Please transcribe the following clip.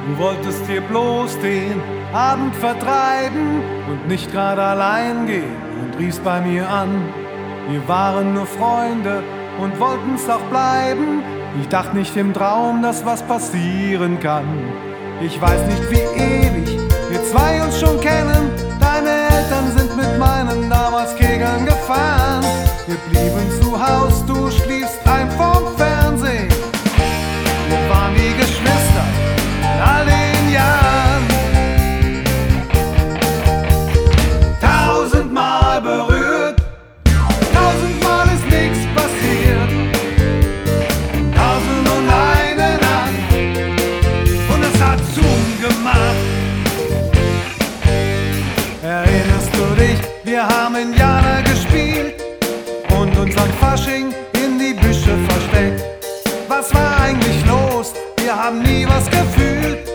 Du wolltest dir bloß den Abend vertreiben und nicht gerade allein gehen und riefst bei mir an. Wir waren nur Freunde und wollten's auch bleiben. Ich dachte nicht im Traum, dass was passieren kann. Ich weiß nicht, wie ewig wir zwei uns schon kennen. Deine Eltern sind mit meinen damals Kegeln gefahren. Wir blieben zu Haus, du schliefst ein vorm Fernsehen. Wir waren wie Geschwister in all den Jahren. 1000-mal berührt, 1000-mal ist nichts passiert. 1001 Nacht und es hat Zoom gemacht. Erinnerst du dich, wir haben Indianer gespielt und uns an Fasching in die Büsche versteckt. Was war eigentlich los? Wir haben nie was gefühlt.